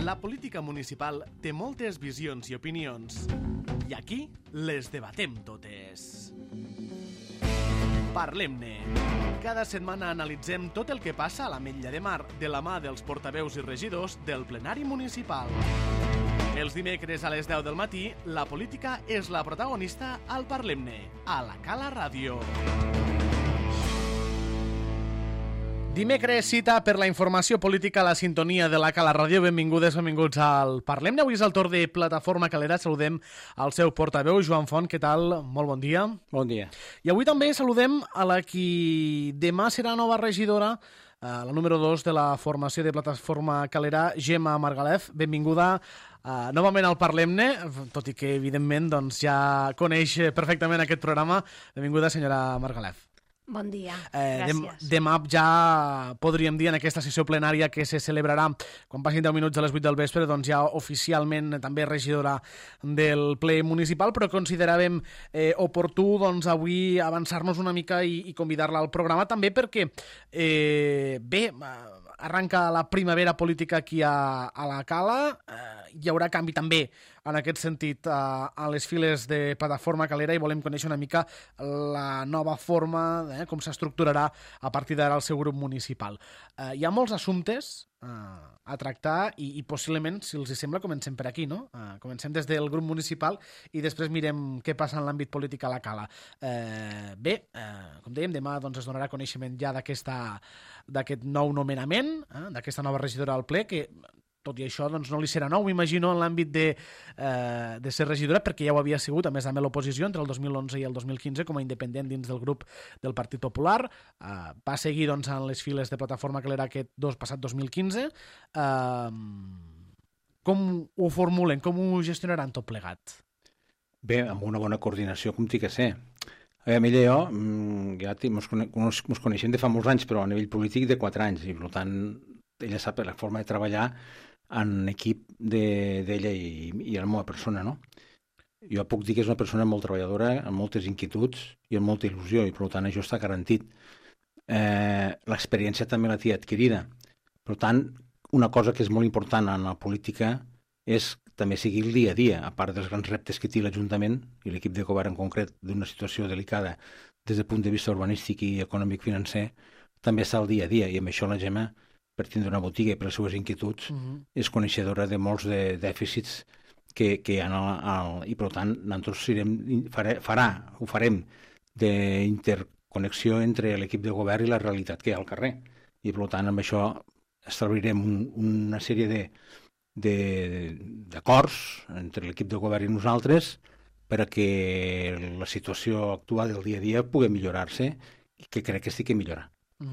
La política municipal té moltes visions i opinions. I aquí les debatem totes. Parlem-ne. Cada setmana analitzem tot el que passa a l'Ametlla de Mar de la mà dels portaveus i regidors del plenari municipal. Els dimecres a les 10 del matí, la política és la protagonista al Parlem-ne, a la Cala Ràdio. Dimecres, cita per la informació política a la sintonia de la Cala Ràdio. Benvingudes, benvinguts al Parlem-ne. Avui és el torn de Plataforma Calera. Saludem al seu portaveu, Joan Font. Què tal? Molt bon dia. Bon dia. I avui també saludem a la qui demà serà nova regidora, la número 2 de la formació de Plataforma Calera, Gemma Margalef. Benvinguda novament al Parlem-ne, tot i que, evidentment, doncs, ja coneix perfectament aquest programa. Benvinguda, senyora Margalef. Bon dia, gràcies. Demà ja podríem dir en aquesta sessió plenària que se celebrarà quan passin 10 minuts a les 8 del vespre, doncs ja oficialment també regidora del ple municipal, però consideràvem oportú doncs, avui avançar-nos una mica i convidar-la al programa també perquè arranca la primavera política aquí a la Cala, hi haurà canvi també en aquest sentit a les files de Plataforma Calera i volem conèixer una mica la nova forma, com s'estructurarà a partir d'ara el seu grup municipal. Hi ha molts assumptes a tractar i possiblement, si els sembla, comencem per aquí, no? Comencem des del grup municipal i després mirem què passa en l'àmbit polític a la Cala. Com dèiem, demà doncs, es donarà coneixement ja d'aquest nou nomenament, d'aquesta nova regidora al ple, que tot i això doncs, no li serà nou, m'imagino, en l'àmbit de ser regidora, perquè ja ho havia sigut, a més a més l'oposició, entre el 2011 i el 2015, com a independent dins del grup del Partit Popular. Va seguir doncs, en les files de Plataforma Calera aquest passat 2015. Com ho formulen? Com ho gestionaran tot plegat? Bé, amb una bona coordinació, com té que ser. A ella i jo ja ens coneixem de fa molts anys, però a nivell polític de 4 anys, i per tant ella sap la forma de treballar en equip d'ella i la meva persona, no? Jo puc dir que és una persona molt treballadora, amb moltes inquietuds i amb molta il·lusió, i per tant això està garantit. L'experiència també la té adquirida. Per tant, una cosa que és molt important en la política és també seguir el dia a dia, a part dels grans reptes que té l'Ajuntament i l'equip de govern en concret d'una situació delicada des del punt de vista urbanístic i econòmic-financer, també està al dia a dia, i amb això la Gemma, per tindre una botiga i per les seves inquietuds, és coneixedora de molts dèficits que hi ha i per tant nosaltres ho farem d'interconnexió entre l'equip de govern i la realitat que hi ha al carrer, i per tant amb això establirem una sèrie d'acords entre l'equip de govern i nosaltres perquè la situació actual del dia a dia pugui millorar-se, i que crec que sí que millora.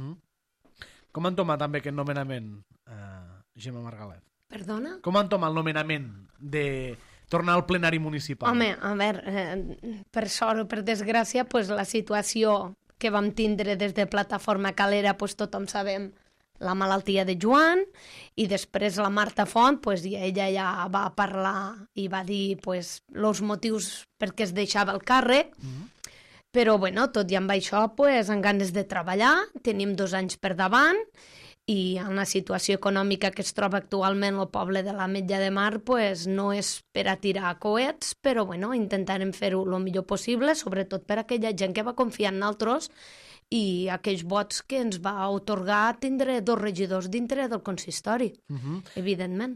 Com han tomat també aquest nomenament, Gemma Margalef? Perdona? Com han tomat el nomenament de tornar al plenari municipal? Home, a veure, per sort o per desgràcia, pues, la situació que vam tindre des de Plataforma Calera, pues, tothom sabem la malaltia de Joan, i després la Marta Font, pues, ella ja va parlar i va dir pues, els motius per què es deixava el càrrec, però bueno, tot i amb això, pues, amb ganes de treballar, tenim 2 anys per davant, i en la situació econòmica que es troba actualment el poble de l'Ametlla de Mar, pues, no és per a tirar coets, però bueno, intentarem fer-ho el millor possible, sobretot per a aquella gent que va confiar en nosaltres i aquells vots que ens va atorgar tindre 2 regidors dintre del consistori, evidentment.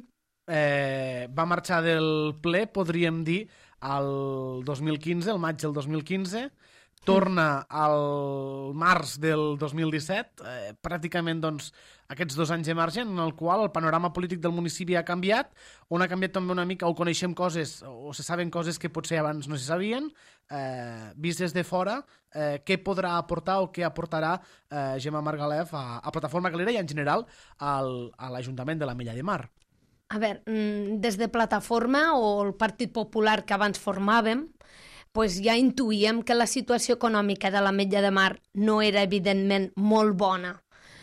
Va marxar del ple, podríem dir, al 2015, el maig del 2015, torna al març del 2017, pràcticament doncs, aquests 2 anys de marge en el qual el panorama polític del municipi ha canviat, on ha canviat també una mica, o coneixem coses, o se saben coses que potser abans no se sabien, vist des de fora, què podrà aportar o què aportarà Gemma Margalef a Plataforma Calera i en general a l'Ajuntament de l'Ametlla de Mar. A veure, des de Plataforma o el Partit Popular que abans formàvem, pues ja intuïem que la situació econòmica de l'Ametlla de Mar no era evidentment molt bona.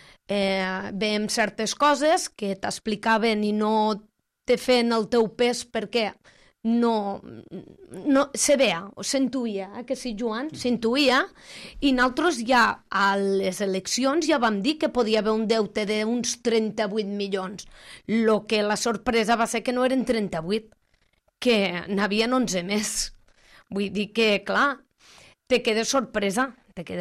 Veiem certes coses que t'explicaven i no te feien el teu pes perquè se veia, o s'intuïa, que sí, Joan? S'intuïa, i nosaltres ja a les eleccions ja vam dir que podia haver un deute d'uns 38 milions. Lo que la sorpresa va ser que no eren 38, que n'havien 11 més. Vull dir que, clar, te quedes sorpresa,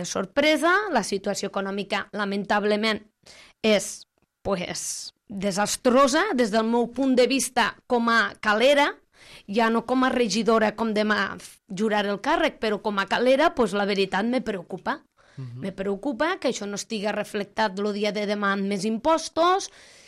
la situació econòmica, lamentablement, és, pues, desastrosa des del meu punt de vista com a calera, ja no com a regidora, com demà jurar el càrrec, però com a calera, pues, la veritat me preocupa. Me preocupa que això no estigui reflectat el dia de demà en més impostos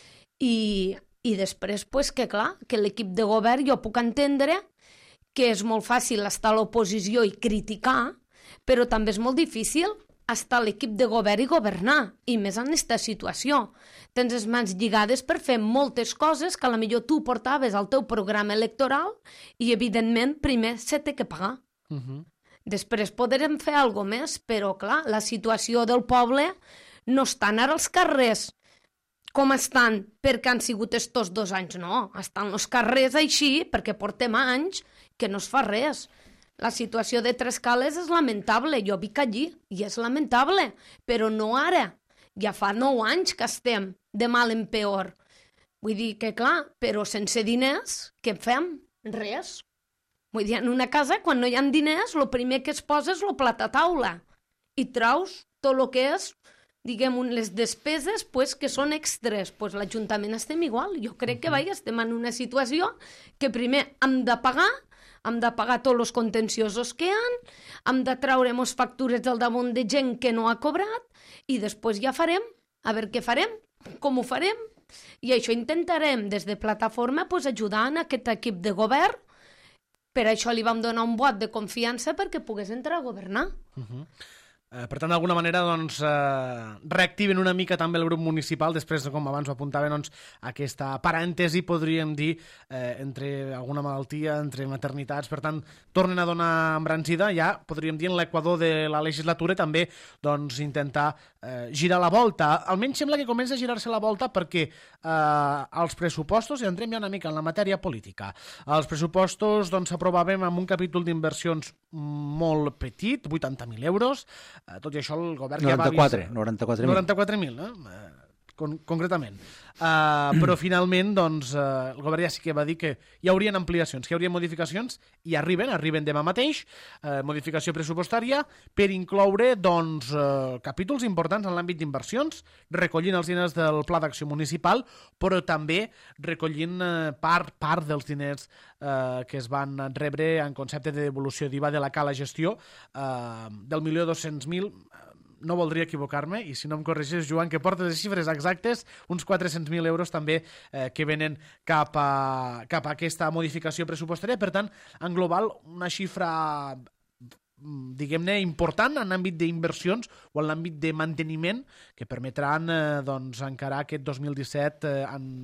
i després, pues, que clar, que l'equip de govern jo puc entendre que és molt fàcil estar a l'oposició i criticar, però també és molt difícil estar a l'equip de govern i governar, i més en aquesta situació. Tens les mans lligades per fer moltes coses que a la millor tu portaves al teu programa electoral i, evidentment, primer se té que pagar. Després podrem fer alguna més, però, clar, la situació del poble no estan ara als carrers com estan perquè han sigut estos 2 anys, no. Estan els carrers així perquè portem anys que no es fa res. La situació de Trescales és lamentable, jo vic allí i és lamentable, però no ara. Ja fa 9 anys que estem de mal en peor. Vull dir que, clar, però sense diners, què fem? Res. Vull dir, en una casa, quan no hi ha diners, el primer que es posa és el plat a taula. I traus tot el que és, diguem, les despeses pues, que són extres. Pues l'Ajuntament estem igual. Jo crec que estem en una situació que primer hem de pagar tots els contenciosos que hi ha, hem de treure-nos factures del damunt de gent que no ha cobrat i després ja farem, a veure què farem, com ho farem. I això intentarem des de plataforma pues, ajudar en aquest equip de govern. Per això li vam donar un vot de confiança perquè pogués entrar a governar. Per tant, d'alguna manera, doncs, reactiven una mica també el grup municipal, després, com abans ho apuntava, doncs, aquesta parèntesi, podríem dir, entre alguna malaltia, entre maternitats, per tant, tornen a donar embranzida, ja, podríem dir, en l'equador de la legislatura, també, doncs, intentar girar la volta. Almenys sembla que comença a girar-se la volta perquè els pressupostos, i entrem ja una mica en la matèria política, els pressupostos, doncs, s'aprovàvem amb un capítol d'inversions molt petit, 80.000 euros, tot i això el govern 94.000. 94.000, concretament. Però finalment doncs, el govern ja sí que va dir que hi haurien ampliacions, que hi haurien modificacions, i arriben demà mateix, modificació pressupostària per incloure doncs, capítols importants en l'àmbit d'inversions, recollint els diners del Pla d'Acció Municipal, però també recollint part dels diners que es van rebre en concepte de devolució d'IVA de la cala gestió del 1.200.000. No voldria equivocar-me, i si no em corregeix, Joan, que porta les xifres exactes, uns 400.000 euros també que venen cap a aquesta modificació pressupostària. Per tant, en global, una xifra, diguem-ne, important en l'àmbit d'inversions o en l'àmbit de manteniment que permetran doncs, encarar aquest 2017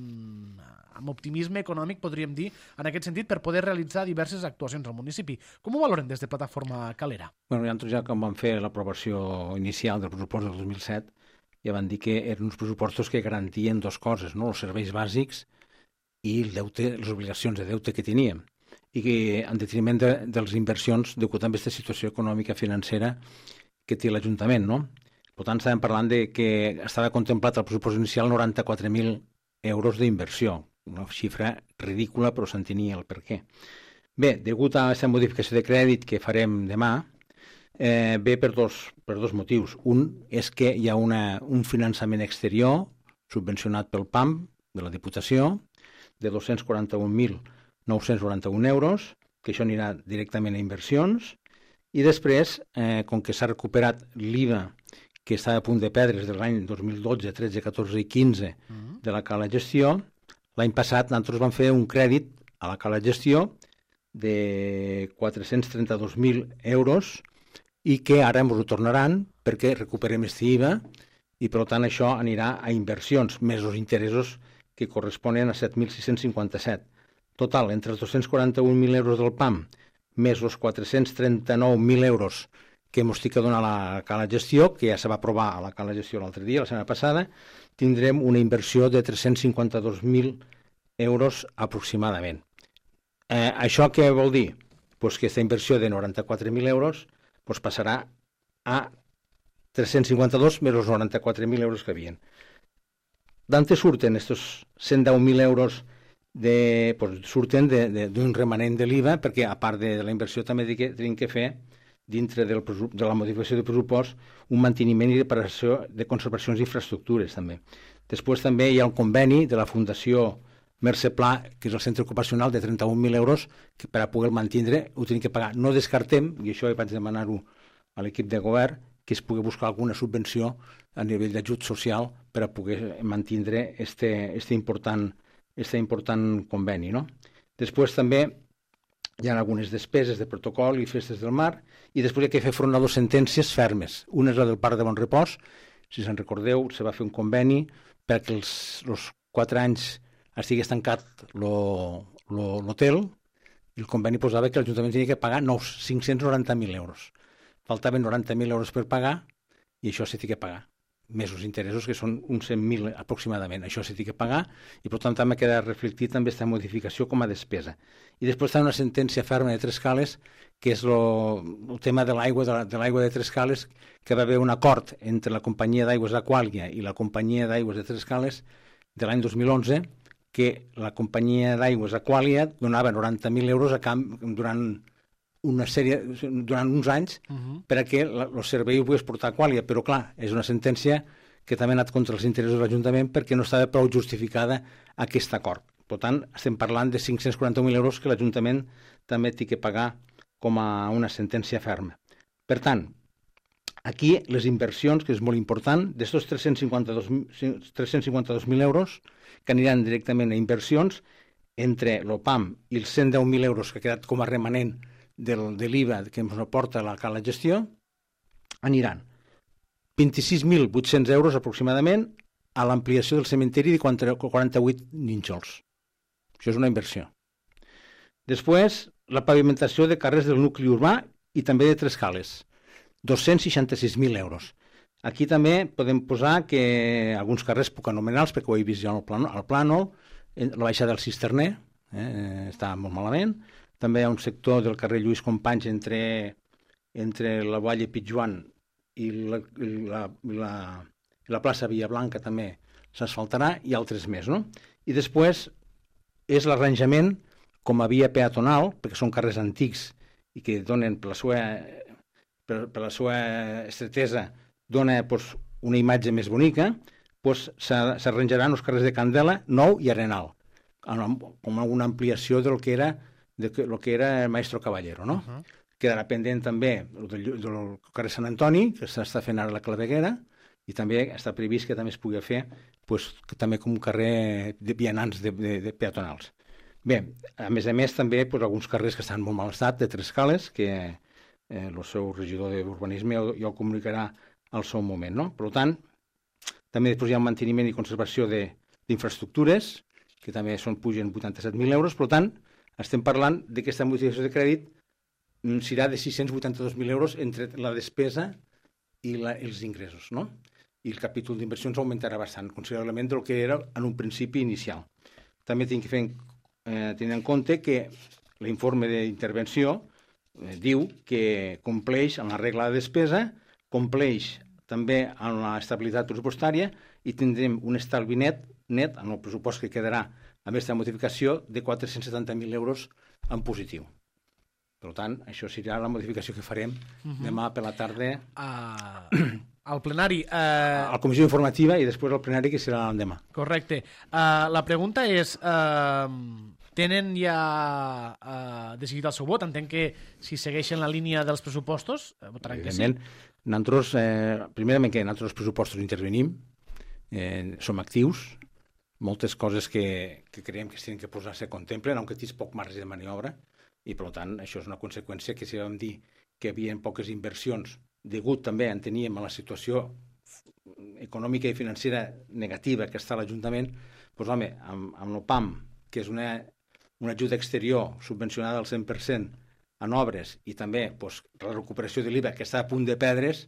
amb optimisme econòmic, podríem dir, en aquest sentit, per poder realitzar diverses actuacions al municipi. Com ho valoren des de Plataforma Calera? Bueno, nosaltres ja quan vam fer l'aprovació inicial del pressupost del 2007, ja van dir que eren uns pressupostos que garantien 2 coses, no? Els serveis bàsics i el deute, les obligacions de deute que teníem, i que en detriment de les inversions degut a aquesta situació econòmica financera que té l'Ajuntament, no? Per tant, estàvem parlant de que estava contemplat al pressupost inicial 94.000 euros d'inversió, una xifra ridícula, però s'entenia el per què. Bé, degut a aquesta modificació de crèdit que farem demà, ve per dos motius. Un és que hi ha un finançament exterior subvencionat pel PAM, de la Diputació, de 241.991 euros, que això anirà directament a inversions, i després, com que s'ha recuperat l'IVA que estava a punt de perdre's de l'any 2012, 13, 14 i 15 de la cala gestió, l'any passat nosaltres vam fer un crèdit a la cala gestió de 432.000 euros i que ara ens ho tornaran perquè recuperem aquest IVA i per tant això anirà a inversions, més els interessos que corresponen a 7.657. Total, entre els 241.000 euros del PAM més els 439.000 euros que ens estic a donar a la cala gestió, que ja se va aprovar a la cala gestió l'altre dia, la setmana passada, tindrem una inversió de 352.000 euros aproximadament. Això què vol dir? Pues que aquesta inversió de 94.000 euros pues passarà a 352 més els 94.000 euros que havien. D'on surten aquests 110.000 euros? Surten d'un remanent de l'IVA, perquè a part de la inversió també tenim que fer dintre de la modificació de pressupost un manteniment i reparació de conservacions i infraestructures també. Després també hi ha el conveni de la Fundació Mercè Pla, que és el centre ocupacional, de 31.000 euros, que per a poder mantindre ho tenim que pagar. No descartem, i això vaig demanar-ho a l'equip de govern, que es pugui buscar alguna subvenció a nivell d'ajut social per a poder mantindre este important conveni. No? Després també hi ha algunes despeses de protocol i festes del mar, i després hi ha que fer front a dues sentències fermes. Una és la del Parc de Bonrepòs. Si se'n recordeu, se va fer un conveni perquè els 4 anys estigués tancat l'hotel, i el conveni posava que l'Ajuntament tenia que pagar 590.000 euros. Faltaven 90.000 euros per pagar, i això s'ha de pagar. Més els interessos, que són uns 100.000 aproximadament. Això s'ha de pagar, i per tant també queda reflectit també aquesta modificació com a despesa. I després hi ha una sentència ferma de Trescales, que és el tema de l'aigua de Trescales, que va haver un acord entre la companyia d'aigües d'Aquàlia i la companyia d'aigües de Trescales de l'any 2011, que la companyia d'aigües Aquàlia donava 90.000 euros durant uns anys per a que el servei ho pogués portar a Aquàlia, però clar, és una sentència que també ha anat contra els interessos de l'Ajuntament perquè no estava prou justificada aquest acord. Per tant, estem parlant de 541.000 euros que l'Ajuntament també té que pagar com a una sentència ferma. Per tant, aquí les inversions, que és molt important, d'estos 352.000 euros que aniran directament a inversions, entre l'OPAM i els 110.000 euros que ha quedat com a remanent de l'IVA que ens aporta la gestió, aniran 26.800 euros aproximadament a l'ampliació del cementeri de 48 nínxols. Això és una inversió. Després, la pavimentació de carrers del nucli urbà i també de Trescales, 266.000 euros. Aquí també podem posar que alguns carrers puc anomenar-los, perquè ho he vist jo al plànol, la baixada del Cisterner, està molt malament. També hi ha un sector del carrer Lluís Companys entre la Valle Pitjoan i la plaça Villablanca també s'asfaltarà, i altres més. No? I després és l'arranjament com a via peatonal, perquè són carrers antics i que donen per la seva estretesa dona una imatge més bonica, s'arranjaran els carrers de Candela, Nou i Arenal, com una ampliació del que era el Maestro Caballero. No? Quedarà pendent també del carrer Sant Antoni, que s'està fent ara la Claveguera, i també està previst que també es pugui fer també com un carrer de vianants de peatonals. Bé, a més també alguns carrers que estan en molt mal estat, de Trescales, que el seu regidor d'urbanisme ja ho comunicarà al seu moment. No? Per tant, també després hi ha un manteniment i conservació d'infraestructures, que també pugen 87.000 euros. Per tant, estem parlant que aquesta modificació de crèdit serà de 682.000 euros entre la despesa i els ingressos. No? I el capítol d'inversions augmentarà bastant, considerablement del que era en un principi inicial. També tinc que tenir en compte que l'informe d'intervenció diu que compleix amb la regla de despesa, compleix també amb l'estabilitat pressupostària, i tindrem un estalvi net en el pressupost que quedarà amb aquesta modificació de 470.000 euros en positiu. Per tant, això serà la modificació que farem demà per la tarda al plenari. A la comissió informativa i després al plenari, que serà l'endemà. Correcte. La pregunta és, tenen ja decidit el seu vot? Entenc que si segueixen la línia dels pressupostos, votaran que sí. Nosaltres, primerament que nosaltres els pressupostos intervenim, som actius, moltes coses que creiem que s'han de posar se contemplen, aunque tens poc marge de maniobra, i per tant això és una conseqüència que si vam dir que hi havia poques inversions, degut també teníem a la situació econòmica i financera negativa que està a l'Ajuntament, doncs home, amb l'OPAM, que és una ajuda exterior subvencionada al 100% en obres, i també la recuperació de l'IVA, que està a punt de perdre's,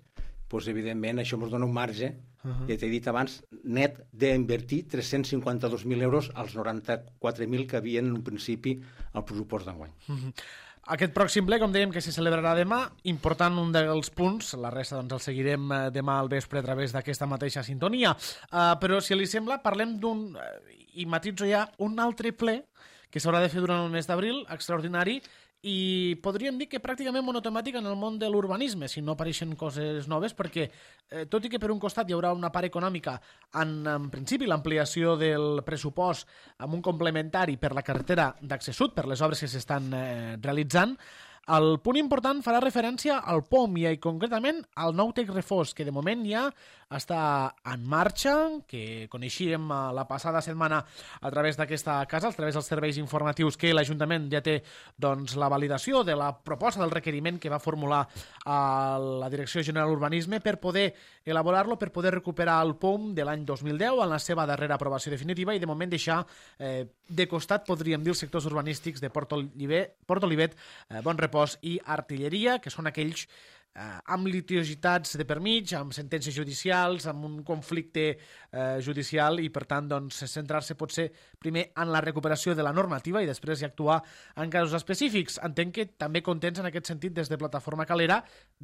doncs, evidentment, això ens dona un marge, ja t'he dit abans, net d'invertir 352.000 euros als 94.000 que havien en un principi al pressupost d'enguany. Aquest pròxim ple, com dèiem, que se celebrarà demà, important un dels punts, la resta doncs el seguirem demà al vespre a través d'aquesta mateixa sintonia, però si li sembla parlem d'un, i matitzo ja, un altre ple que s'haurà de fer durant el mes d'abril, extraordinari, i podríem dir que pràcticament monotemàtic en el món de l'urbanisme, si no apareixen coses noves, perquè tot i que per un costat hi haurà una part econòmica en principi l'ampliació del pressupost amb un complementari per la carretera d'accés sud, per les obres que s'estan realitzant, el punt important farà referència al POM i concretament al nou Tec Reforç, que de moment ja està en marxa, que coneixíem la passada setmana a través d'aquesta casa, a través dels serveis informatius, que l'Ajuntament ja té doncs, la validació de la proposta del requeriment que va formular a la Direcció General d'Urbanisme per poder elaborar-lo, per poder recuperar el POM de l'any 2010 en la seva darrera aprovació definitiva i de moment deixar de costat, podríem dir, els sectors urbanístics de Port Olivet, Bon Repòs i Artilleria, que són aquells amb litigiositats de per mig, amb sentències judicials, amb un conflicte judicial i, per tant, doncs, centrar-se potser primer en la recuperació de la normativa i després actuar en casos específics. Entenc que també contents en aquest sentit des de Plataforma Calera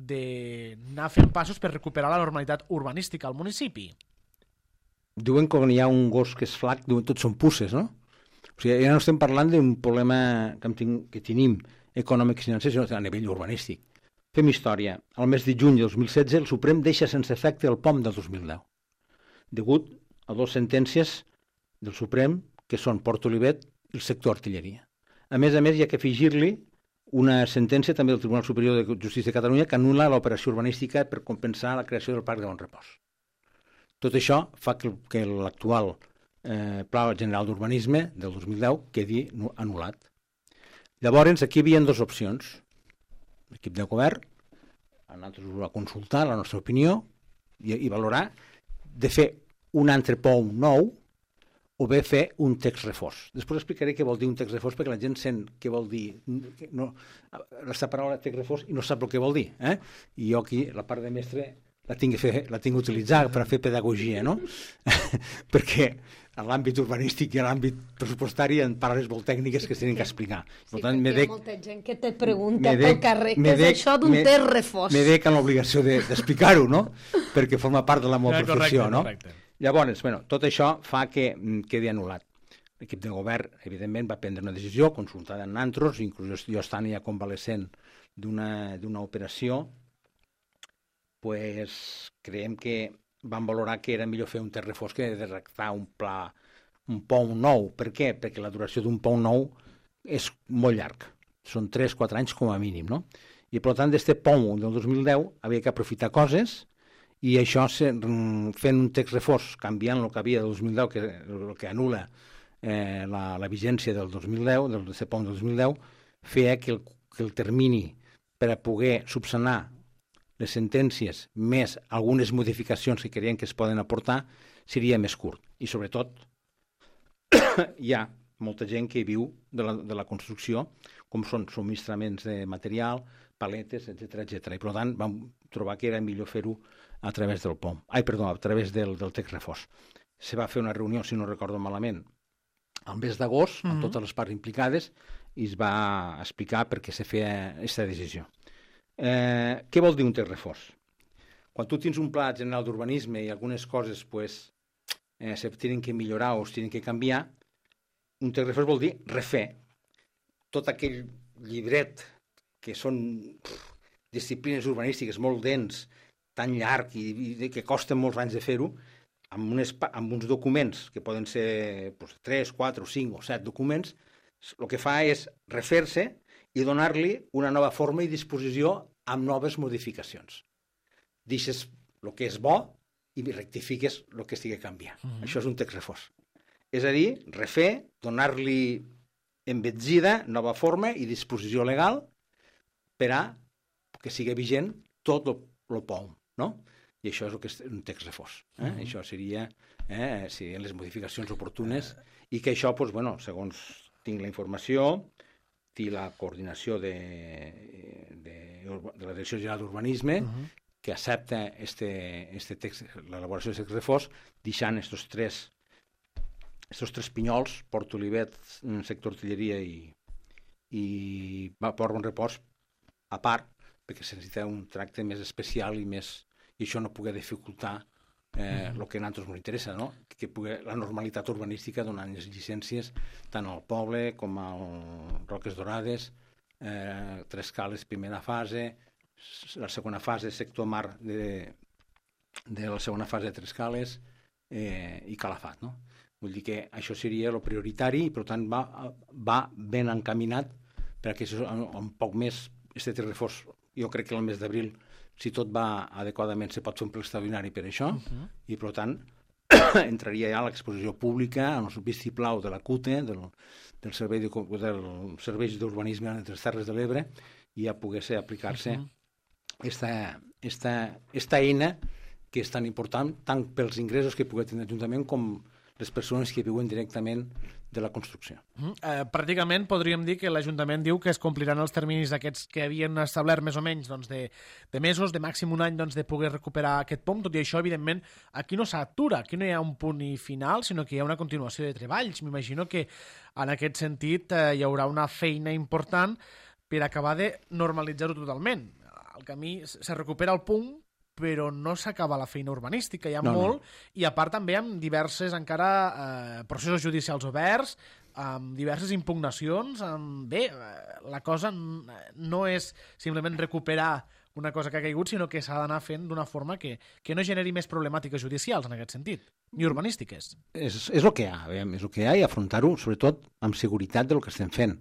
d'anar fent passos per recuperar la normalitat urbanística al municipi. Diuen que quan hi ha un gos que és flac, diuen tots són puces, no? O sigui, ja no estem parlant d'un problema que tenim econòmic i financer, sinó a nivell urbanístic. Fem història. Al mes de juny de 2016 el Suprem deixa sense efecte el POM del 2010, degut a dues sentències del Suprem que són Port Olivet i el sector artilleria. A més, hi ha que afegir-li una sentència també del Tribunal Superior de Justícia de Catalunya que anul·la l'operació urbanística per compensar la creació del Parc de Bon Repòs. Tot això fa que l'actual Pla General d'Urbanisme del 2010 quedi anul·lat. Llavors, aquí hi havia dues opcions. L'equip de govern, a nosaltres va consultar la nostra opinió i valorar de fer un altre POM nou o bé fer un text reforç. Després explicaré què vol dir un text reforç perquè la gent sent què vol dir aquesta paraula text reforç i no sap el que vol dir. I jo aquí, la part de mestre, la tinc d'utilitzar per fer pedagogia, no? Perquè en l'àmbit urbanístic i en l'àmbit pressupostari en paraules molt tècniques que es tenen que explicar. Sí, perquè hi ha molta gent que te pregunta pel carrer què és això d'un text reforç. Me dec en l'obligació d'explicar-ho, no? Perquè forma part de la meva professió, no? Llavors, tot això fa que quedi anul·lat. L'equip de govern, evidentment, va prendre una decisió consultada en nosaltres, inclús jo estant ja convalescent d'una operació, creiem que van valorar que era millor fer un text reforç que de redactar un POM nou. Per què? Perquè la duració d'un POM nou és molt llarg. Són 3-4 anys com a mínim, no? I, per tant, d'aquest POM del 2010 havia que aprofitar coses i això, fent un text reforç, canviant el que havia del 2010, el que anul·la la vigència del 2010, del POM del 2010, feia que el termini per a poder subsanar les sentències més algunes modificacions que creien que es poden aportar seria més curt. I sobretot hi ha molta gent que viu de la construcció, com són subministraments de material, paletes, etc. I per tant vam trobar que era millor fer-ho a través del POM. A través del text reforç. Se va fer una reunió, si no recordo malament, al mes d'agost, amb totes les parts implicades, i es va explicar per què se feia aquesta decisió. Què vol dir un text reforç? Quan tu tens un pla general d'urbanisme i algunes coses se tenen que millorar o es tenen que canviar, un text reforç vol dir refer tot aquell llibret que són disciplines urbanístiques molt dens, tan llarg i que costen molts anys de fer-ho, amb uns documents que poden ser 3, 4, 5 o 7 documents, el que fa és refer-se i donar-li una nova forma i disposició amb noves modificacions. Deixes el que és bo i rectifiques el que estigui canviant. Això és un text reforç. És a dir, refer, donar-li embelzida, nova forma i disposició legal per a que sigui vigent tot el POM, no? I això és el que és un text reforç. Això serien les modificacions oportunes i que això, segons tinc la informació, té la coordinació de la Direcció General d'Urbanisme, que accepta l'elaboració d'aquest reforç, deixant estos tres pinyols, Port Olivet, sector artilleria i Port Bonrepòs a part, perquè se necessita un tracte més especial i això no pugui dificultar el que a nosaltres ens interessa, no? Que pugui la normalitat urbanística donant les llicències tant al poble com a Roques Dorades, Tres Cales, primera fase, la segona fase, sector mar de la segona fase de Tres Cales i Calafat, no? Vull dir que això seria el prioritari i, per tant, va ben encaminat perquè un poc més aquest reforç, jo crec que el mes d'abril, si tot va adequadament, se pot fer un ple extraordinari per això, i, per tant, entraria ja a l'exposició pública, en el vistiplau de la CUTE, del Servei d'Urbanisme de les Terres de l'Ebre, i ja pogués aplicar-se esta eina que és tan important, tant pels ingressos que pugui tenir l'Ajuntament com les persones que viuen directament de la construcció. Pràcticament podríem dir que l'Ajuntament diu que es compliran els terminis aquests que havien establert més o menys de mesos, de màxim un any, de poder recuperar aquest POM. Tot i això, evidentment, aquí no s'atura, aquí no hi ha un punt final, sinó que hi ha una continuació de treballs. M'imagino que en aquest sentit hi haurà una feina important per acabar de normalitzar-ho totalment. El camí se recupera el punt, però no s'acaba la feina urbanística, hi ha molt, i a part també amb diverses encara processos judicials oberts, amb diverses impugnacions, la cosa no és simplement recuperar una cosa que ha caigut, sinó que s'ha d'anar fent d'una forma que no generi més problemàtiques judicials en aquest sentit, ni urbanístiques. És el que hi ha, és el que hi ha, i afrontar-ho, sobretot, amb seguretat del que estem fent.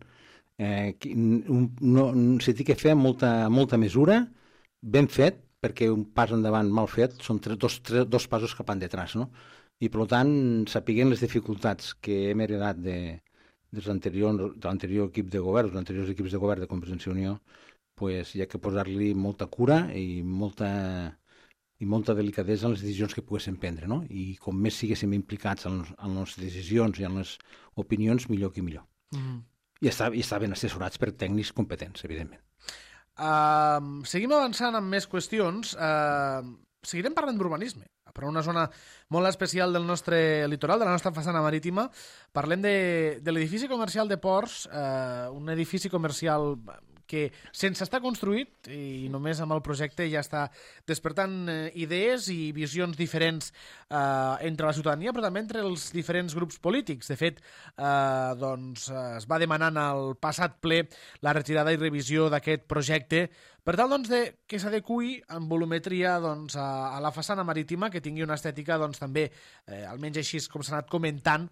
Se té que fer molta mesura, ben fet, perquè un pas endavant mal fet són dos passos cap endetrás, no? I, per tant, sapiguem les dificultats que hem heredat de l'anterior equip de govern, dels anteriors equips de govern de Convergència i Unió, pues, hi ha que posar-li molta cura i molta delicadesa en les decisions que poguéssim prendre, no? I com més siguéssim implicats en les decisions i en les opinions, millor que millor. I estar ben assessorats per tècnics competents, evidentment. Seguim avançant amb més qüestions. Seguirem parlant d'urbanisme, però una zona molt especial del nostre litoral, de la nostra façana marítima. Parlem de l'edifici comercial de Ports, un edifici comercial que sense estar construït i només amb el projecte ja està despertant idees i visions diferents entre la ciutadania, però també entre els diferents grups polítics. De fet, es va demanar en el passat ple la retirada i revisió d'aquest projecte per tal que s'adequi en volumetria a la façana marítima, que tingui una estètica també, almenys així com s'ha anat comentant,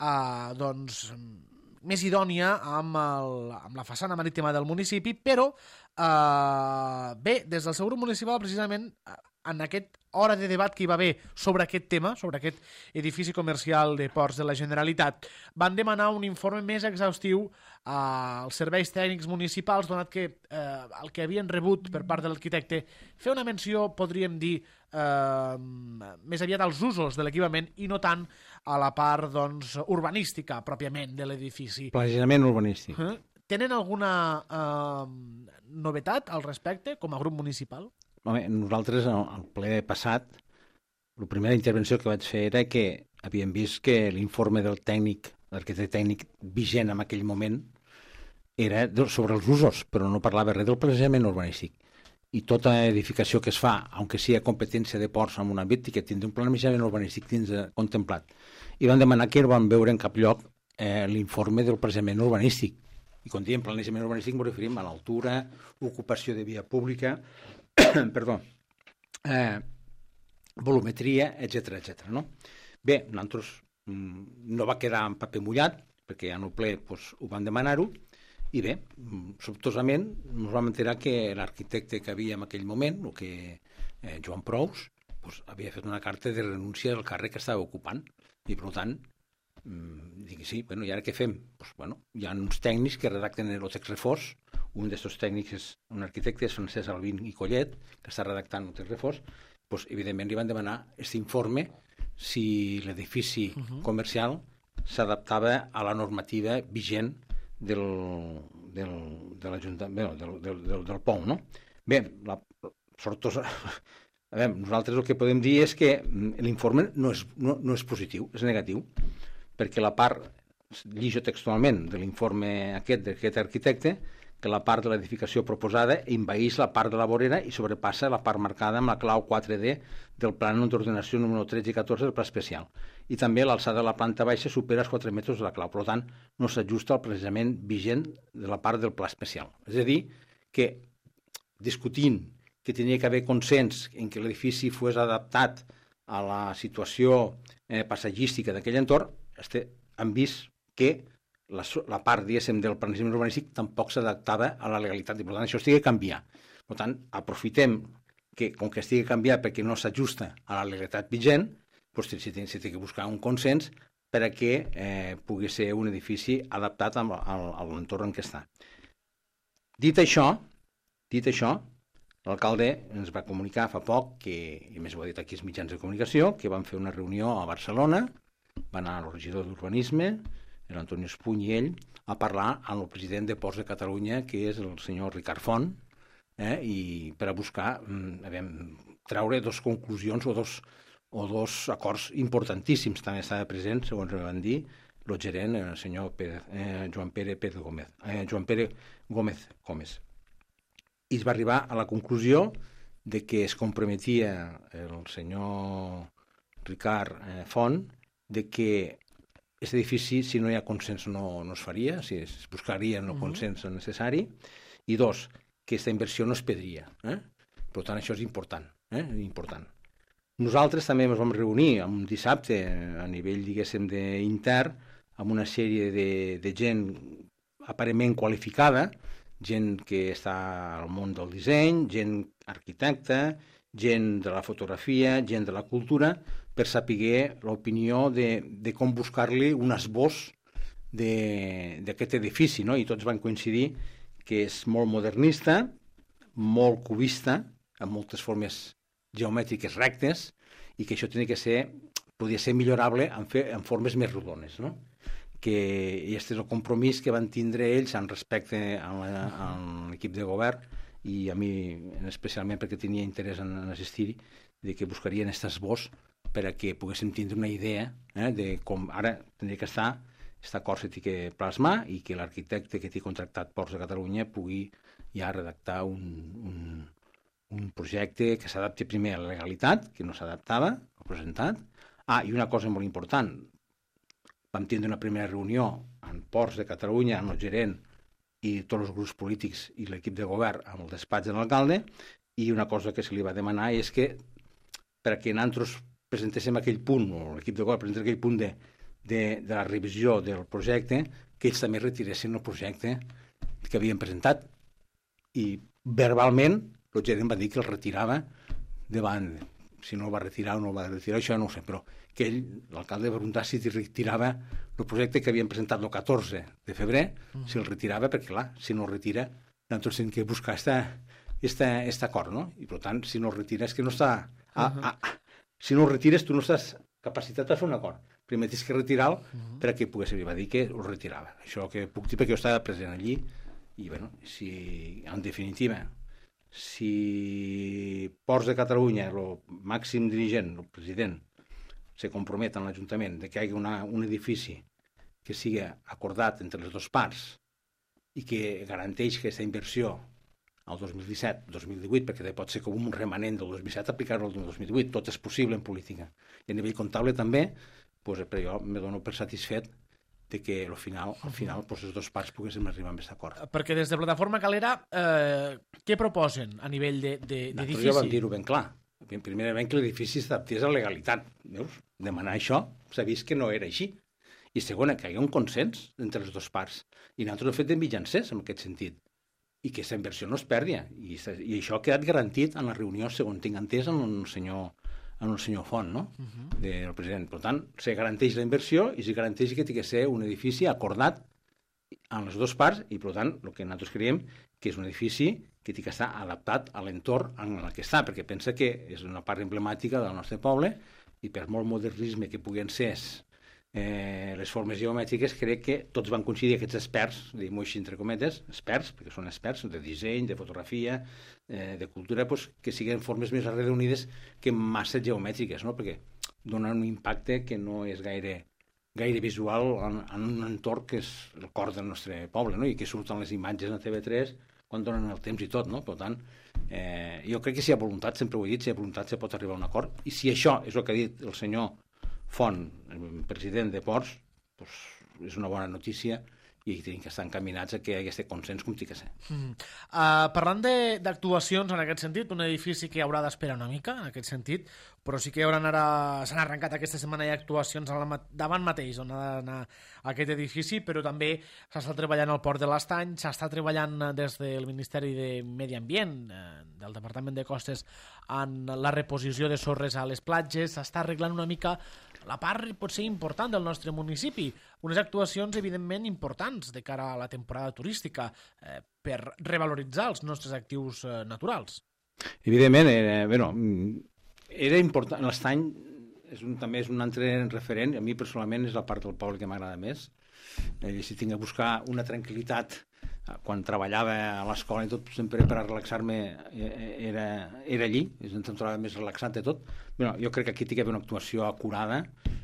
més idònia amb la façana marítima del municipi, però des del seu grup municipal, precisament, en aquest hora de debat que hi va haver sobre aquest tema, sobre aquest edifici comercial de Ports de la Generalitat, van demanar un informe més exhaustiu als serveis tècnics municipals, donat que el que havien rebut per part de l'arquitecte feia una menció, podríem dir, més aviat als usos de l'equipament i no tant a la part urbanística pròpiament de l'edifici. Planejament urbanístic. Tenen alguna novetat al respecte com a grup municipal? Home, nosaltres, al ple passat, la primera intervenció que vaig fer era que havíem vist que l'informe del tècnic, l'arquitecte tècnic vigent en aquell moment, era sobre els usos, però no parlava res del planejament urbanístic. I tota edificació que es fa, aunque sigui competència de Ports en un àmbit, que tindrà un planejament urbanístic contemplat. I van demanar que no van veure en cap lloc l'informe del planejament urbanístic. I quan diem planejament urbanístic ens referim a l'altura, ocupació de via pública, volumetria, etc. No? Bé, nosaltres no va quedar en paper mullat, perquè en el ple ho van demanar-ho, i bé, sobtosament ens vam enterar que l'arquitecte que havia en aquell moment, Joan Prous, havia fet una carta de renúncia del càrrec que estava ocupant, i per tant dic, sí, i ara què fem? Hi ha uns tècnics que redacten el text reforç. Un d'aquests tècnics és un arquitecte, és Francesc Albín i Collet, que està redactant el text reforç. Evidentment li van demanar aquest informe si l'edifici comercial s'adaptava a la normativa vigent de l'Ajuntament, del POM, no? Bé, A veure, nosaltres el que podem dir és que l'informe no és positiu, és negatiu, perquè la part, llijo textualment de l'informe d'aquest arquitecte, que la part de l'edificació proposada envaeix la part de la vorera i sobrepassa la part marcada amb la clau 4D del Pla d'Ordenació número 13 i 14 del Pla Especial. I també l'alçada de la planta baixa supera els 4 metres de la clau, per tant, no s'ajusta al planejament vigent de la part del Pla Especial. És a dir, que discutint que tenia que haver consens en què l'edifici fos adaptat a la situació passatgística d'aquell entorn, hem vist que la part, diguéssim, del planejament urbanístic tampoc s'adaptava a la legalitat i, per tant, això estigui a canviar. Per tant, aprofitem que, com que estigui a canviar perquè no s'ajusta a la legalitat vigent, doncs s'ha de buscar un consens per a que pugui ser un edifici adaptat a l'entorn en què està. Dit això, l'alcalde ens va comunicar fa poc, i més ho ha dit aquí als mitjans de comunicació, que van fer una reunió a Barcelona, va anar el regidor d'Urbanisme, l'Antonio Espuny i ell, a parlar amb el president de Ports de Catalunya, que és el senyor Ricard Font, i per a buscar treure dos conclusions o dos acords importantíssims. També estava present, segons em van dir, el gerent, el senyor Joan Pere Gómez. I es va arribar a la conclusió de que es comprometia el senyor Ricard Font de que aquest edifici, si no hi ha consens, no es faria, si es buscaria el consens necessari, i dos, que aquesta inversió no es perdria. Per tant, això és important. Nosaltres també ens vam reunir un dissabte a nivell, diguéssim, intern, amb una sèrie de gent aparentment qualificada, gent que està al món del disseny, gent arquitecta, gent de la fotografia, gent de la cultura, per saber l'opinió de com buscar-li un esbós d'aquest edifici, no? I tots van coincidir que és molt modernista, molt cubista, amb moltes formes geomètriques rectes, i que això podia ser millorable en formes més rodones, no? I aquest és el compromís que van tindre ells en respecte a l'equip de govern, i a mi especialment perquè tenia interès en assistir-hi, de que buscarien aquest esbós per a que poguéssim tindre una idea de com ara tindria que estar, aquest acord s'ha de plasmar i que l'arquitecte que té contractat Ports de Catalunya pugui ja redactar un projecte que s'adapti primer a la legalitat, que no s'adaptava, el presentat. I una cosa molt important, vam tindre una primera reunió amb Ports de Catalunya, amb el gerent i tots els grups polítics i l'equip de govern amb el despatx de l'alcalde, i una cosa que se li va demanar és que perquè nosaltres presentéssim aquell punt, o l'equip de govern presentés aquell punt de la revisió del projecte, que ells també retiressin el projecte que havien presentat. I verbalment el gerent va dir que el retirava davant, si no el va retirar o no el va retirar, això no ho sé, però que ell, l'alcalde, va preguntar si retirava el projecte que havien presentat el 14 de febrer, si el retirava, perquè clar, si no el retira, nosaltres hem de buscar aquest acord, no? I per tant, si no el retira, és que no està... Si no el retires, tu no estàs capacitat de fer un acord. Primer tens que retirar-lo perquè pogués servir. Va dir que el retirava. Això que puc dir perquè jo estava present allí. I, bueno, en definitiva, si Ports de Catalunya, el màxim dirigent, el president, se compromet amb l'Ajuntament de que hi hagi un edifici que sigui acordat entre les dues parts i que garanteix que aquesta inversió al 2017-2018, perquè pot ser com un remanent del 2017 aplicar-ho al 2018, tot és possible en política. I a nivell comptable també, però jo me dono per satisfet de que al final les dues parts poguéssim arribar a aquest acord. Perquè des de Plataforma Calera, què proposen a nivell d'edifici? Nosaltres ja vam dir-ho ben clar. Primerament que l'edifici s'adaptés a la legalitat. Veus? Demanar això s'ha vist que no era així. I segona, que hi ha un consens entre les dues parts. I nosaltres hem fet d'envitjancers en aquest sentit. I que aquesta inversió no es perdi. I això ha quedat garantit en la reunió, segons tinc entès, amb el senyor Font, no? Del president. Per tant, se garanteix la inversió i se garanteix que té que ser un edifici acordat amb les dues parts i, per tant, el que nosaltres creiem que és un edifici que té que estar adaptat a l'entorn en el que està, perquè pensa que és una part emblemàtica del nostre poble i per molt modernisme que pugui ser les formes geomètriques, crec que tots van coincidir, aquests experts, diguem-ho així entre cometes, experts, perquè són experts de disseny, de fotografia, de cultura, pues, que siguin formes més arredonides que masses geomètriques, no? Perquè donen un impacte que no és gaire visual en un entorn que és el cor del nostre poble, no? I que surten les imatges a TV3 quan donen el temps i tot, no? Per tant, jo crec que si hi ha voluntat, sempre ho he dit, si hi ha voluntat se pot arribar a un acord, i si això és el que ha dit el senyor Font, el president de Ports, doncs és una bona notícia i tenim que estar encaminats a que hi hagi aquest consens com té que ser. Parlant d'actuacions en aquest sentit, un edifici que haurà d'esperar una mica en aquest sentit, però sí que s'han arrencat aquesta setmana actuacions davant mateix on ha d'anar aquest edifici, però també s'està treballant al Port de l'Estany, s'està treballant des del Ministeri de Medi Ambient, del Departament de Costes, en la reposició de sorres a les platges, s'està arreglant una mica la part potser important del nostre municipi, unes actuacions evidentment importants de cara a la temporada turística per revaloritzar els nostres actius naturals. Evidentment, era important. L'Estany també és un altre referent, a mi personalment és la part del poble que m'agrada més. Si tinc a buscar una tranquil·litat quan treballava a l'escola i tot, sempre per a relaxar-me era allí, és on em trobava més relaxat de tot. Jo crec que aquí hi ha una actuació acurada,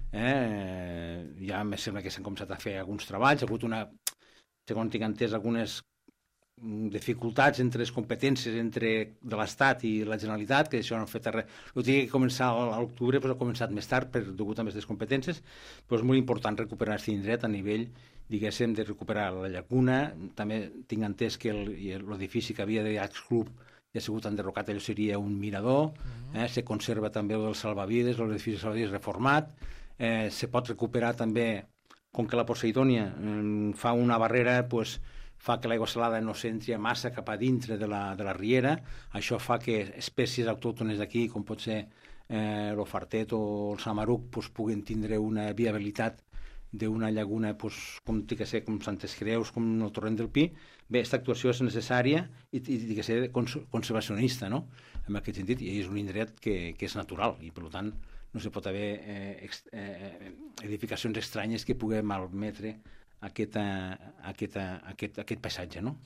ja em sembla que s'han començat a fer alguns treballs, ha hagut segons tinc entès, algunes dificultats entre les competències de l'Estat i la Generalitat, que això no han fet res. El que començar a l'octubre ha començat més tard degut a les competències, però és molt important recuperar aquest indret a nivell, diguéssim, de recuperar la llacuna. També tinc entès que l'edifici que havia de Yachts Club ja ha sigut enderrocat, allò seria un mirador, se conserva també el del salvavides, l'edifici del salvavides reformat, se pot recuperar també, com que la Poseidònia fa una barrera, fa que l'aigua salada no s'entri massa cap a dintre de la riera, això fa que espècies autòctones d'aquí, com pot ser l'ofartet o el samaruc, puguin tindre una viabilitat d'una llaguna com té que ser, com Santes Creus, com el Torrent del Pi. Bé, aquesta actuació és necessària i té que ser conservacionista, no? En aquest sentit, i és un indret que és natural i per tant no se pot haver edificacions estranyes que puguin malmetre aquest paisatge, no?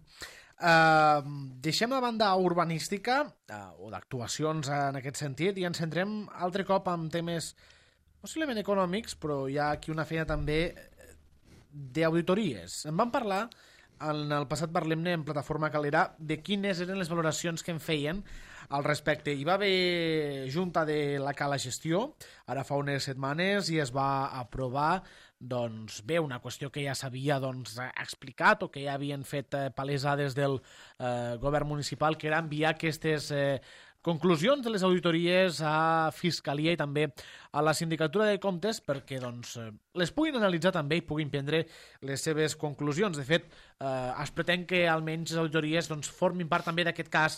Deixem la banda urbanística o d'actuacions en aquest sentit i ens centrem altre cop en temes possiblement econòmics, però hi ha aquí una feina també d'auditories. En vam parlar en el passat Parlem-ne en Plataforma Calera de quines eren les valoracions que en feien al respecte. Hi va haver junta de la Cala Gestió, ara fa unes setmanes, i es va aprovar una qüestió que ja s'havia explicat o que ja havien fet palesa des del govern municipal, que era enviar aquestes conclusions de les auditories a Fiscalia i també a la Sindicatura de Comptes perquè les puguin analitzar també i puguin prendre les seves conclusions. De fet, es pretén que almenys les auditories formin part també d'aquest cas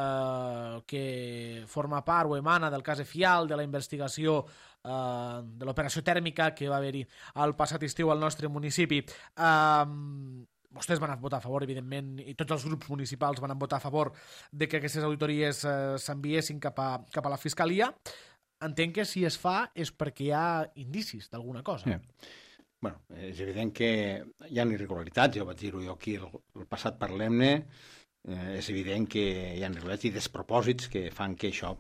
que forma part o emana del cas Efial, de la investigació de l'operació tèrmica que va haver-hi el passat estiu al nostre municipi. Vostès van votar a favor, evidentment, i tots els grups municipals van votar a favor de que aquestes auditories s'enviessin cap a la Fiscalia. Entenc que si es fa és perquè hi ha indicis d'alguna cosa. Bueno, és evident que hi ha irregularitats, ja ho vaig dir-ho jo aquí el passat Parlem-ne, és evident que hi ha irregularitats i despropòsits que fan que això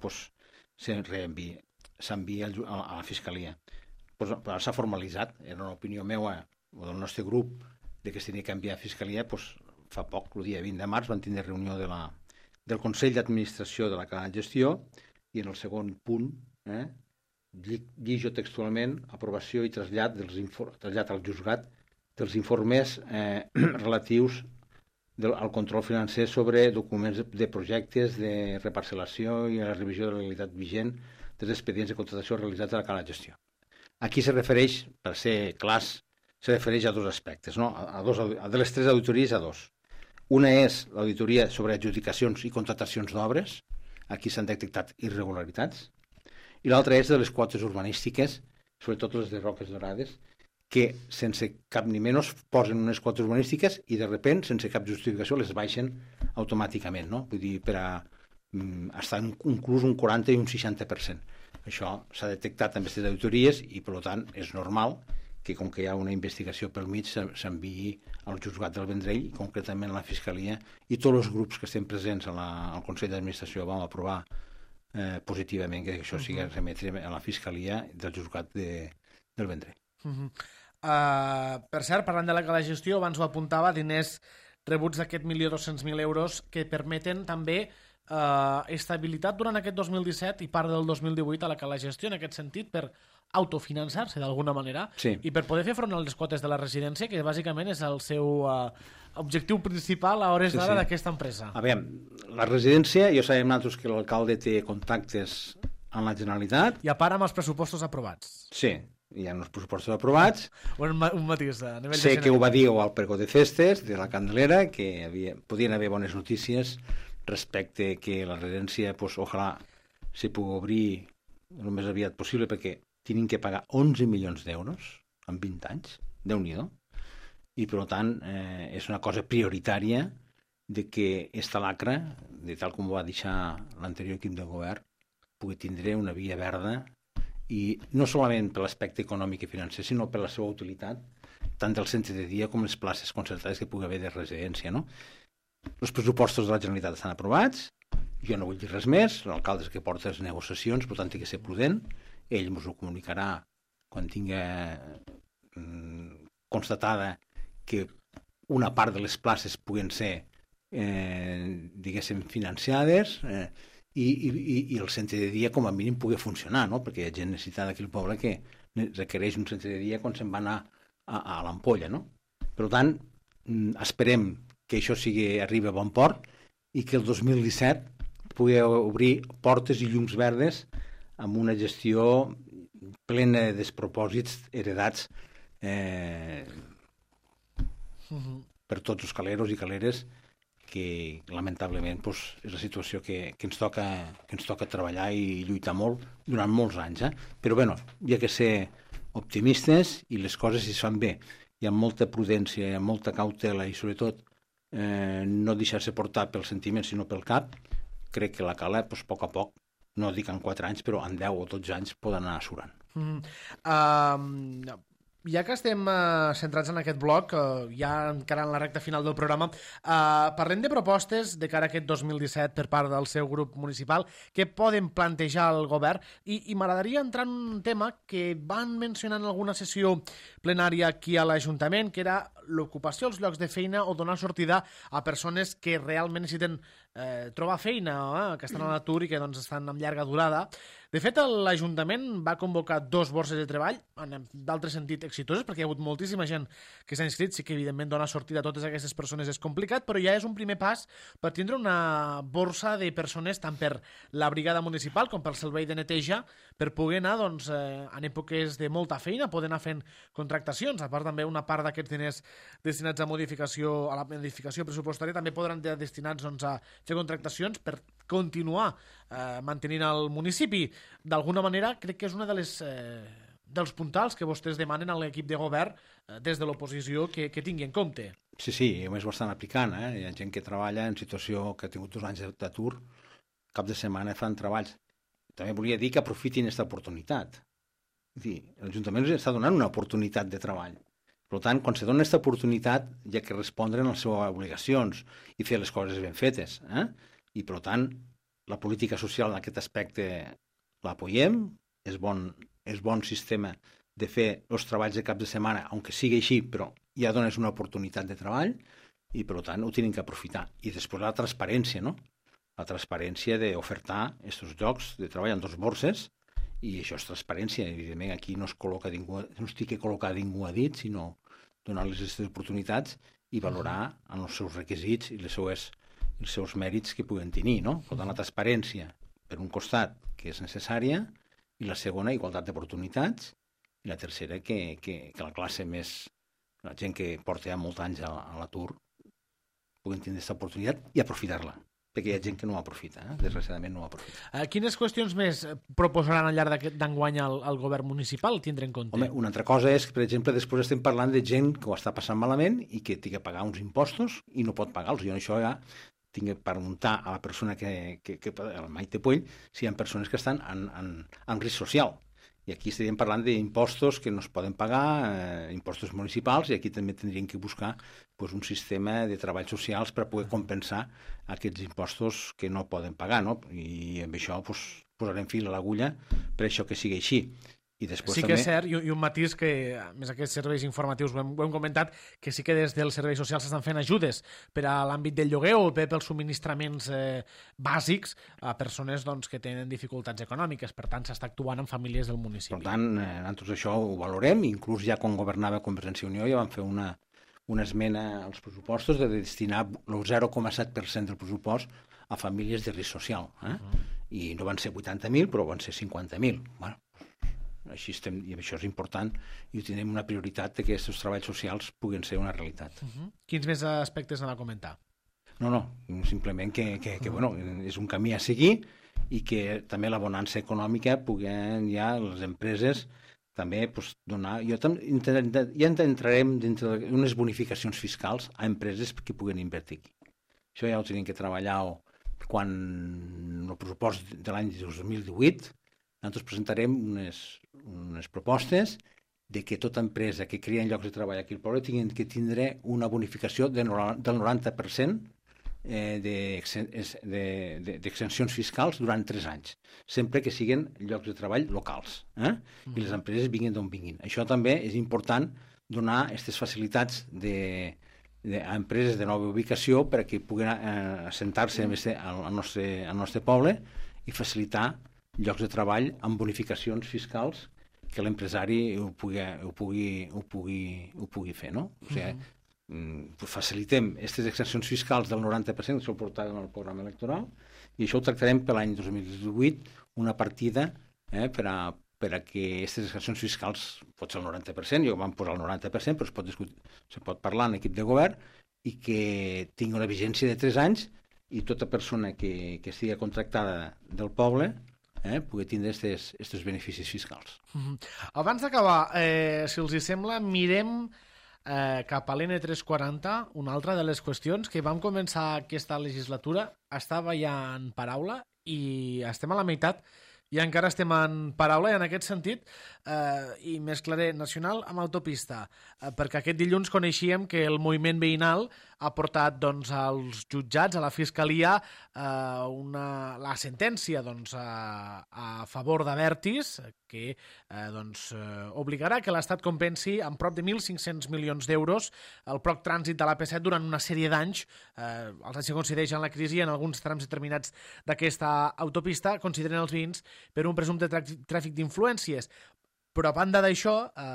s'enviï a la Fiscalia. Però s'ha formalitzat, era una opinió meva o del nostre grup, de que es tenia que enviar a Fiscalia, fa poc, el dia 20 de març, van tenir reunió del Consell d'Administració de la Cala de Gestió i en el segon punt, lligio textualment, aprovació i trasllat al juzgat dels informes relatius al control financer sobre documents de projectes de reparcel·lació i a la revisió de la legalitat vigent dels expedients de contractació realitzats a la Cala de Gestió. Aquí se refereix, per ser clars, se refereix a dos aspectes, no? De les tres auditories a dos. Una és l'auditoria sobre adjudicacions i contractacions d'obres, aquí s'han detectat irregularitats, i l'altra és de les quotes urbanístiques, sobretot les de Roques Dorades, que sense cap ni menys posen unes quotes urbanístiques i de repent, sense cap justificació, les baixen automàticament, no? Vull dir, per a estar inclús un 40 i un 60%. Això s'ha detectat amb aquestes auditories i, per tant, és normal que, com que hi ha una investigació pel mig, s'enviï al juzgat del Vendrell, i concretament a la Fiscalia, i tots els grups que estem presents al Consell d'Administració vam aprovar positivament que això sigui remetre a la Fiscalia del juzgat del Vendrell. Per cert, parlant de la gestió, abans ho apuntava, diners rebuts d'aquest 1.200.000 euros que permeten també estabilitat durant aquest 2017 i part del 2018 a la cala gestió, en aquest sentit, per autofinançar-se d'alguna manera i per poder fer front a les quotes de la residència, que bàsicament és el seu objectiu principal a hores d'ara d'aquesta empresa. A veure, la residència, ja sabem nosaltres que l'alcalde té contactes amb la Generalitat. I a part amb els pressupostos aprovats. Sí, hi ha uns pressupostos aprovats. Un matís a nivell sé que ho va dir al Pregó de Festes de la Candelera, que podien haver bones notícies respecte que la residència, ojalà se pugui obrir el més aviat possible, perquè tenen que pagar 11 milions d'euros en 20 anys, Déu-n'hi-do, i per tant és una cosa prioritària de que esta lacra, de tal com va deixar l'anterior equip de govern, pugui tindre una via verda, i no solament per l'aspecte econòmic i financer, sinó per la seva utilitat, tant del centre de dia com les places concertades que pugui haver de residència, no? Els pressupostos de la Generalitat estan aprovats, jo no vull dir res més, l'alcalde és que porta les negociacions, per tant, té que ser prudent, ell ens ho comunicarà quan tingui constatada que una part de les places puguen ser, diguéssim, financiades, i el centre de dia com a mínim pugui funcionar, no? Perquè hi ha gent necessitada aquí al poble que requereix un centre de dia quan se'n va anar a l'ampolla, no? Per tant, esperem que això arribi a bon port i que el 2017 pugui obrir portes i llums verdes amb una gestió plena de despropòsits heredats per tots els caleros i caleres, que lamentablement és la situació que ens toca treballar i lluitar molt durant molts anys. Però bé, hi ha que ser optimistes i les coses si es fan bé i amb molta prudència, amb molta cautela i sobretot no deixar-se portar pel sentiment sinó pel cap, crec que la cala, a poc a poc, no dic en 4 anys, però en 10 o 12 anys poden anar assurant. Ja que estem centrats en aquest bloc, ja encara en la recta final del programa, parlem de propostes de cara a aquest 2017 per part del seu grup municipal que poden plantejar el govern i m'agradaria entrar en un tema que van mencionar en alguna sessió plenària aquí a l'Ajuntament, que era l'ocupació als llocs de feina o donar sortida a persones que realment necessiten trobar feina, que estan a l'atur i que estan amb llarga durada. De fet, l'Ajuntament va convocar 2 borses de treball, en d'altre sentit exitoses, perquè hi ha hagut moltíssima gent que s'ha inscrit. Sí que, evidentment, donar sortida a totes aquestes persones és complicat, però ja és un primer pas per tindre una borsa de persones tant per la brigada municipal com pel servei de neteja, per poder anar, en èpoques de molta feina, poder anar fent contractacions. A part, també, una part d'aquests diners destinats a la modificació pressupostària també podran ser destinats a fer contractacions per continuar mantenint el municipi. D'alguna manera, crec que és una dels puntals que vostès demanen a l'equip de govern des de l'oposició que tingui en compte. Sí, a més ho estan aplicant. Hi ha gent que treballa en situació que ha tingut 2 anys d'atur, cap de setmana fan treballs. També volia dir que aprofitin aquesta oportunitat. L'Ajuntament els està donant una oportunitat de treball. Per tant, quan se dona aquesta oportunitat, hi ha que respondre a les seves obligacions i fer les coses ben fetes. I, per tant, la política social en aquest aspecte l'apoyem, és bon sistema de fer els treballs de cap de setmana, aunque sigui així, però ja dones una oportunitat de treball i, per tant, ho tenen que aprofitar. I després la transparència, no? La transparència d'ofertar aquests llocs de treball en 2 borses, i això és transparència. Evidentment, aquí no estic que col·locar ningú a dit, sinó donar-les aquestes oportunitats i valorar en els seus requisits i els seus mèrits que puguen tenir, no? Per tant, la transparència, per un costat, que és necessària, i la segona, igualtat d'oportunitats, i la tercera, que la classe més, la gent que porta ja molts anys a l'atur, puguen tindre aquesta oportunitat i aprofitar-la, perquè hi ha gent que no ho aprofita, desgraciadament no ho aprofita. Quines qüestions més proposaran al llarg d'enguany al govern municipal tindre en compte? Home, una altra cosa és que, per exemple, després estem parlant de gent que ho està passant malament i que té que pagar uns impostos i no pot pagar-los. Jo això ja tingui per muntar a la persona el Maite Puell, si hi ha persones que estan en risc social. I aquí estaríem parlant d'impostos que no es poden pagar, impostos municipals, i aquí també tindríem que buscar un sistema de treballs socials per poder compensar aquests impostos que no poden pagar, no? I amb això posarem fil a l'agulla per això que sigui així. I després sí que és cert, i un matís que, a més aquests serveis informatius ho hem comentat, que sí que des dels serveis socials s'estan fent ajudes per a l'àmbit del lloguer o bé pels subministraments bàsics a persones que tenen dificultats econòmiques. Per tant, s'està actuant en famílies del municipi. Per tant, nosaltres això ho valorem, inclús ja quan governava Convergència i Unió ja vam fer una esmena als pressupostos de destinar el 0,7% del pressupost a famílies de risc social. I no van ser 80.000, però van ser 50.000. Bueno, així estem, i això és important, i tenim una prioritat que aquests treballs socials puguin ser una realitat. Quins més aspectes han a comentar? No, simplement que bueno, és un camí a seguir i que també la bonança econòmica puguen ja les empreses també donar... Ja entrarem dintre d'unes bonificacions fiscals a empreses que puguen invertir aquí. Això ja ho tenim que treballar quan el pressupost de l'any 2018 nosaltres presentarem unes propostes de que tota empresa que crea llocs de treball aquí al poble tinguin que tindre una bonificació del 90% d'exencions fiscals durant 3 anys, sempre que siguin llocs de treball locals, i les empreses vinguin d'on vinguin. Això també és important, donar aquestes facilitats a empreses de nova ubicació perquè puguin assentar-se al nostre poble i facilitar llocs de treball amb bonificacions fiscals que l'empresari ho pugui fer, no? O sigui, facilitem aquestes exencions fiscals del 90%, que això ho portàvem al programa electoral, i això ho tractarem per l'any 2018, una partida per a que aquestes exencions fiscals, pot ser el 90%, jo vam posar el 90%, però se pot parlar en equip de govern, i que tingui una vigència de 3 anys, i tota persona que estigui contractada del poble poder tindre aquests beneficis fiscals. Abans d'acabar, si els hi sembla, mirem cap a l'N340, una altra de les qüestions que vam començar aquesta legislatura, estava ja en paraula i estem a la meitat i encara estem en paraula, i en aquest sentit, i més clarer, nacional amb autopista, perquè aquest dilluns coneixíem que el moviment veïnal ha portat als jutjats, a la Fiscalia, la sentència a favor d'Abertis, que obligarà que l'Estat compensi amb prop de 1.500 milions d'euros el poc trànsit de l'AP7 durant una sèrie d'anys. Els anys que coincideixen la crisi en alguns trams determinats d'aquesta autopista, consideren els veïns per un presumpte tràfic d'influències. Però a banda d'això,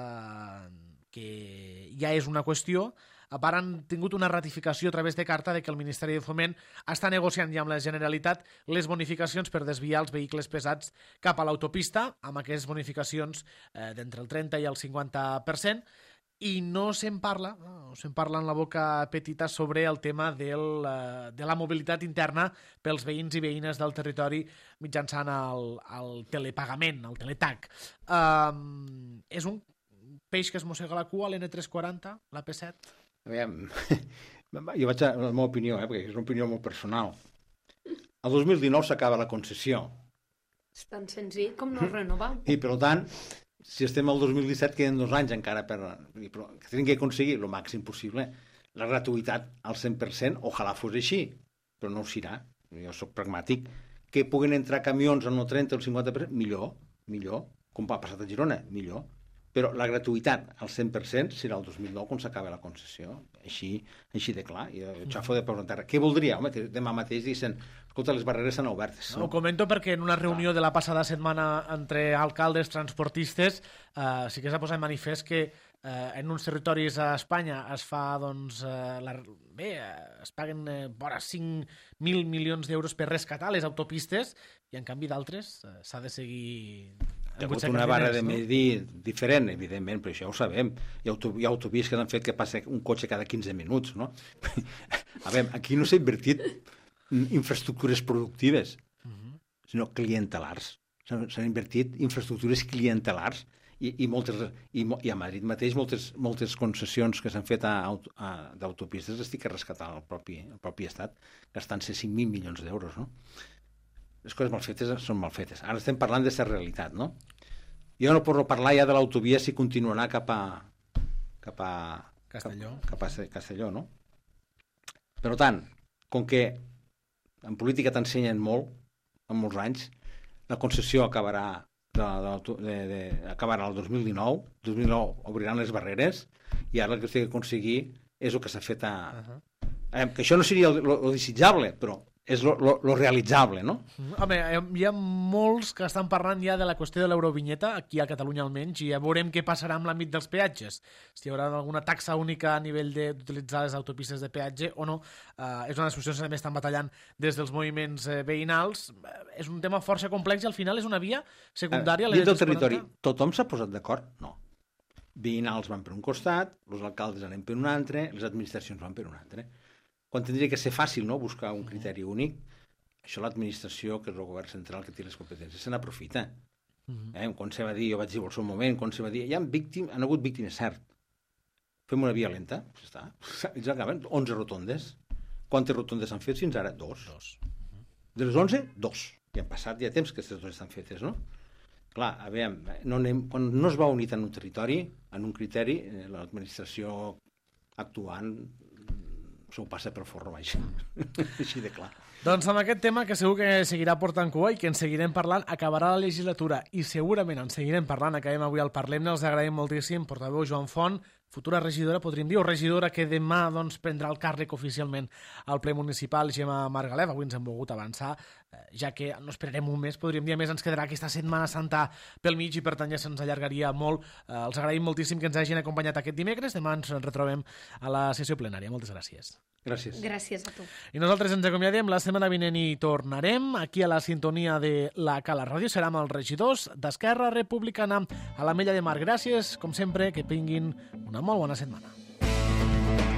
que ja és una qüestió, ara han tingut una ratificació a través de carta de que el Ministeri de Foment està negociant ja amb la Generalitat les bonificacions per desviar els vehicles pesats cap a l'autopista, amb aquestes bonificacions d'entre el 30 i el 50%, i no se'n parla en la boca petita sobre el tema de la mobilitat interna pels veïns i veïnes del territori mitjançant el telepagament, el teletag. És un peix que es mossega la cua, l'N340, l'AP7? Aviam, jo vaig a la meva opinió, perquè és una opinió molt personal. El 2019 s'acaba la concessió. És tan senzill com no renovar. I, per tant, si estem al 2017, queden 2 anys encara però que tenim que aconseguir el màxim possible la gratuïtat al 100%, ojalà fos així, però no ho serà. Jo soc pragmàtic. Que puguin entrar camions en el 30 o el 50%, millor, com ha passat a Girona, millor. Però la gratuïtat al 100% serà el 2009 quan s'acaba la concessió. Així de clar. I el xafo de preguntar, què voldria? Home, que demà mateix dicen, escolta, les barreres s'han obertes. Ho comento perquè en una reunió de la passada setmana entre alcaldes, transportistes, sí que s'ha posat en manifest que en uns territoris a Espanya es fa, es paguen vora 5.000 milions d'euros per rescatar les autopistes i en canvi d'altres s'ha de seguir... Hi ha hagut una barra de medir diferent, evidentment, però això ho sabem. Hi ha autovies que han fet que passa un cotxe cada 15 minuts, no? A veure, aquí no s'ha invertit infraestructures productives, sinó clientelars. S'han invertit infraestructures clientelars I a Madrid mateix moltes concessions que s'han fet d'autopistes estic rescatant el propi Estat, gastant-se 5.000 milions d'euros, no? Les coses mal fetes són mal fetes. Ara estem parlant de la realitat, no? Jo no puc parlar ja de l'autovia si continuarà cap a Castelló, no? Per tant, com que en política t'ensenyen molt, en molts anys, la concessió acabarà acabarà el 2019 obriran les barreres i ara el que s'ha d'aconseguir és el que s'ha fet que això no seria lo desitjable, però és lo realitzable, no? Home, hi ha molts que estan parlant ja de la qüestió de l'eurovinyeta, aquí a Catalunya almenys, i ja veurem què passarà amb l'àmbit dels peatges. Si hi haurà alguna taxa única a nivell d'utilitzar les autopistes de peatge o no. És una discussió que també estan batallant des dels moviments veïnals. És un tema força complex i al final és una via secundària. Dins del territori, tothom s'ha posat d'acord? No. Veïnals van per un costat, els alcaldes anem per un altre, les administracions van per un altre. Quan tindria que ser fàcil, no?, buscar un criteri únic, això l'administració, que és el govern central que té les competències, se n'aprofita. Quan se va dir, jo vaig dir al seu moment, quan se va dir, han hagut víctimes, cert. Fem una via lenta, ja està. Ells acaben 11 rotondes. Quantes rotondes han fet fins ara? 2. De les 11, 2. I han passat ja temps que aquestes 2 estan fetes, no? Clar, a veure, quan no es va unir en un territori, en un criteri, l'administració actuant s'ho passa per forro baix. Així de clar. Doncs amb aquest tema, que segur que seguirà portant cua i que en seguirem parlant, acabarà la legislatura i segurament en seguirem parlant. Acabem avui al Parlem-ne, els agraïm moltíssim. Portaveu Joan Font, futura regidora, podríem dir, o regidora que demà prendrà el càrrec oficialment al ple municipal, Gemma Margalef. Avui ens hem volgut avançar, ja que no esperarem un mes, podríem dir, a més ens quedarà aquesta Setmana Santa pel mig i per tant ja se'ns allargaria molt. Els agraïm moltíssim que ens hagin acompanyat aquest dimecres. Demà ens retrobem a la sessió plenària. Moltes gràcies. Gràcies. Gràcies a tu. I nosaltres ens acomiadem. La setmana vinent hi tornarem. Aquí a la sintonia de la Cala Ràdio serà amb els regidors d'Esquerra Republicana a l'Ametlla de Mar. Gràcies, com sempre, que tinguin una molt bona setmana.